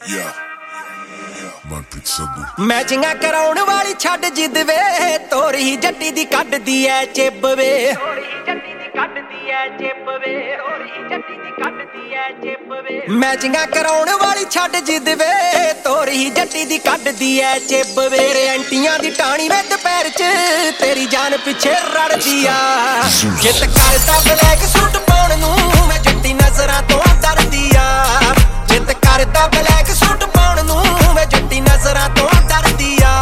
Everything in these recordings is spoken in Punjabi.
ਮਨਪ੍ਰੀਤ ਸੰਧੂ ਮੈਚਿੰਗਾਂ ਕਰਾਉਣ ਵਾਲੀ ਛੱਡ ਜਿੱਦ ਵੇ, ਤੋਰੀ ਜੱਟੀ ਦੀ ਕੱਢਦੀ ਐ ਚਿੱਬ ਵੇ। ਮੈਚਿੰਗਾਂ ਕਰਾਉਣ ਵਾਲੀ ਛੱਡ ਜਿੱਦ ਵੇ, ਤੋਰੀ ਜੱਟੀ ਦੀ ਕੱਢਦੀ ਐ ਚਿੱਬ ਵੇ। ਰੈਂਟੀਆਂ ਦੀ ਟਾਣੀ ਵੇ ਦੁਪਹਿਰ ਚ ਤੇਰੀ ਜਾਨ ਪਿੱਛੇ ਰੜਦੀ ਆ। ਜਿੱਤ ਕਰਦਾ ਬਲੈਕ ਸੂਟ ਪਾਉਣ ਨੂੰ ਮੈਂ ਜੱਟੀ ਨਜ਼ਰਾਂ ਤੋਂ ਡਰਦੀ ਆ। ਜਿੱਤ ਕਰਦਾ ਬਲੈਕ ਸੂਟ ਪਾਉਣ ਨੂੰ ਮੈਂ ਜੱਟੀ ਨਜ਼ਰਾਂ ਤੋਂ ਡਰਦੀ ਆ।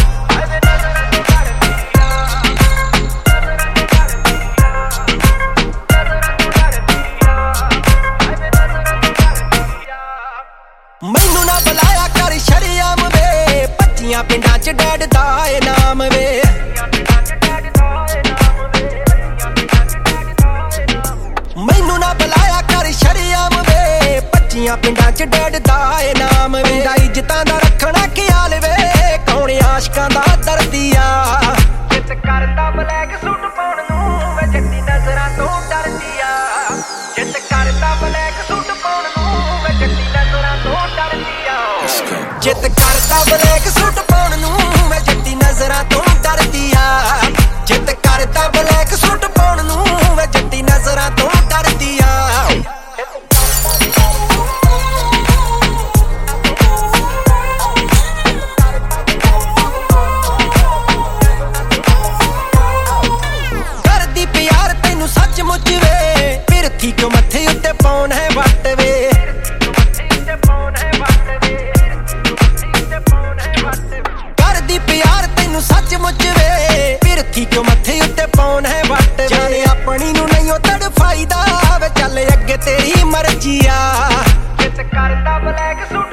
ਮੈਨੂੰ ਨਾ ਬੁਲਾਇਆ ਕਰ ਸ਼ਰੀਆਮ ਵੇ, ਪੱਚੀਆਂ ਪਿੰਡਾਂ ਚ ਡੈਡ ਦਾ ਏ ਨਾਮ ਵੇ। ਮੈਨੂੰ ਨਾ ਬੁਲਾਇਆ ਕਰ ਸ਼ਰੀਆਮ ਵੇ, ਪੱਚੀਆਂ ਪਿੰਡਾਂ ਚ ਡੈਡ ਦਾ ਏ ਨਾਮ ਵੇ। ਇੱਜ਼ਤਾਂ ਦਾ ਰੱਖਣਾ ਖਿਆਲ ਵੇ, ਕੌਣ ਆਸ਼ਕਾਂ ਦਾ ਦਰਦੀ ਆ। ਜਿੱਤ ਕਰਦਾ ਬਲੈਕ ਸੂਟ ਪਾਉਣ ਨੂੰ ਮੈਂ ਜੱਟੀ ਨਜ਼ਰਾਂ ਤੋਂ ਡਰਦੀ ਆ। ਜਿੱਤ ਕਰਦਾ ਬਲੈਕ ਸੂਟ ਪਾਉਣ ਨੂੰ ਮੈਂ ਜੱਟੀ ਨਜ਼ਰਾਂ ਤੋਂ ਡਰਦੀ ਆ। ਜਿੱਤ ਕਰਦਾ ਬਲੈਕ ਸੂਟ ਪਾਉਣ ਨੂੰ ਮੈਂ ਜੱਟੀ ਨਜ਼ਰਾਂ ਤੋਂ ਡਰਦੀ ਆ। ਜਿੱਤ ਕਰਦਾ ਬਲੈਕ ਸੂਟ ਪਾਉਣ ਨੂੰ ਮੈਂ ਜੱਟੀ ਨਜ਼ਰਾਂ ਤੋਂ ਡਰਦੀ ਆ। ਕਰਦੀ ਪਿਆਰ ਤੈਨੂੰ ਸੱਚਮੁੱਚ ਵੇ, ਪਿਰਥੀ ਕਿਉਂ ਮੱਥੇ ਉੱਤੇ ਪਾਉਣ ਹੈ ਵੱਟ ਵੇ। ਕਰਦੀ ਪਿਆਰ ਤੈਨੂੰ ਸੱਚਮੁੱਚ ਵੇ, ਪਿਰਥੀ ਕਿਉਂ ਮੱਥੇ ਉੱਤੇ ਪਾਉਣ ਹੈ ਵੱਟ। ਜਾਣੇ ਆਪਣੀ ਨੂੰ ਨਹੀਂ ਉਹ ਤੜਫਾਈਦਾ ਵੇ, ਚੱਲ ਅੱਗੇ ਤੇਰੀ ਮਰਜ਼ੀ ਆ। ਜਿੱਤ ਕਰਦਾ ਬਲੈਕ ਸੂਟ